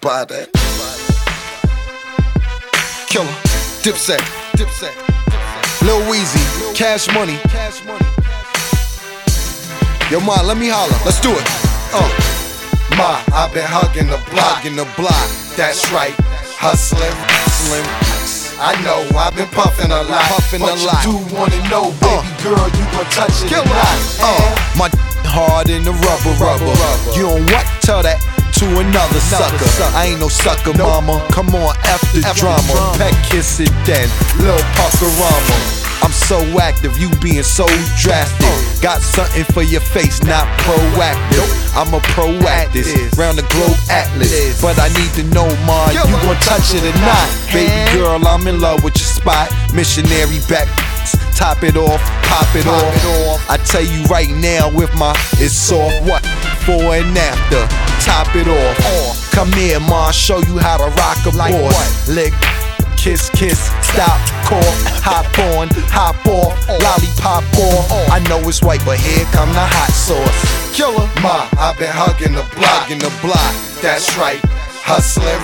Everybody. Killer, Dipset, Lil Weezy, Cash Money. Yo, Ma, let me holler. Let's do it. Ma, I've been hugging the block. That's right, hustling. I know I've been puffing a lot, but you do wanna know, baby girl, you gon' touch it or not? My hard in the rubber. You don't what? Tell that to another sucker. I ain't no sucker, mama. Come on, after drama. Peck, kiss it then, Lil Puckarama. I'm so active, you being so drastic. Got something for your face, not proactive. I'm a proactive, round the globe atlas. But I need to know, ma, you gon' touch it or not? Baby girl, I'm in love with your spot. Missionary back, top it off, pop it off. I tell you right now, with my it's soft, what? Before and after, top it off. Come here, ma, show you how to rock a board. Lick, kiss, stop, call, hop on, hop off, lollipop off. I know it's white, but here come the hot sauce. Killer, ma, I've been hugging the block. That's right, hustling.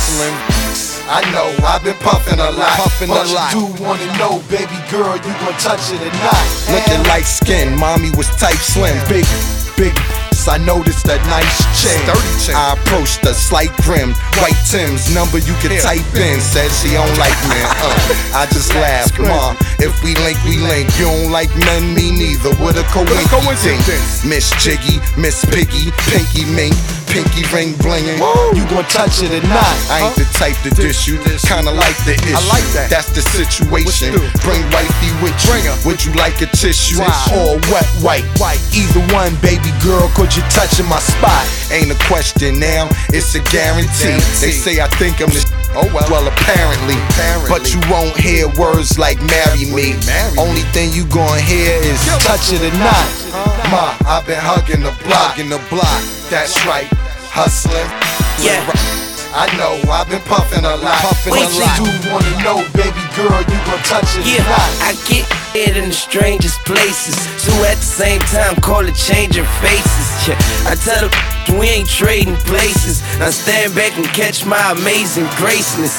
I know I've been puffing a lot, but you do wanna know, baby girl, you gon' touch it or not? Looking light skin, mommy was type slim, big. I noticed a nice chin. I approached a slight grim. White Tim's number you can type in. Said she don't like men. I just laughed. Ma, if we link, we link. You don't like men, me neither. What a coincidence. Miss Jiggy, Miss Piggy, Pinky Mink, pinky ring blingin'. You gon' touch it or not? I ain't the type to dish you. Kinda like the issue. I like that. That's the situation. Bring wifey with you. Would you like a tissue or wet white? Either one, baby girl, could you touching my spot? Ain't a question now, it's a guarantee. They say I think I'm the well apparently. But you won't hear words like marry me. Only thing you gon' hear is touch it or not. Ma, I've been hugging the block. That's right, hustling. Yeah, I know I've been puffing a lot, but you do wanna know, baby girl, you gon' touch it or not? I get it in the strangest places, so at the same time call it changing faces. Yeah, I tell her we ain't trading places. Now stand back and catch my amazing graceness.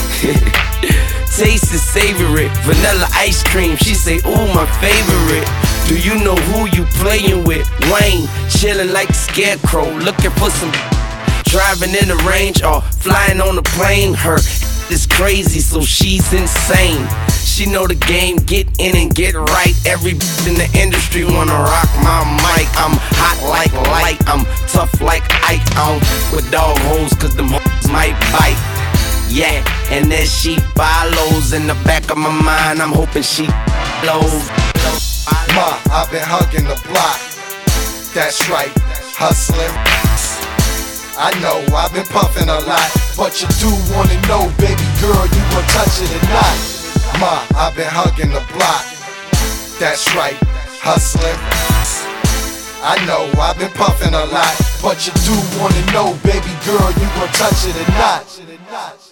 Taste is savory, vanilla ice cream. She say, ooh, my favorite. Do you know who you playing with? Wayne, chilling like a scarecrow, looking for some. Driving in the range or flying on a plane. Her is crazy, so she's insane. She know the game, get in and get right. Every in the industry wanna rock my mic. I'm hot like light, I'm tough like Ike. I'm with dog holes, cause them hoes might bite. Yeah, and then she follows. In the back of my mind, I'm hoping she blows. Ma, I've been hugging the block. That's right, hustling. I know I've been puffing a lot, but you do wanna know, baby girl, you gon' touch it or not? Ma, I've been hugging the block. That's right, hustling. I know I've been puffing a lot, but you do wanna know, baby girl, you gon' touch it or not?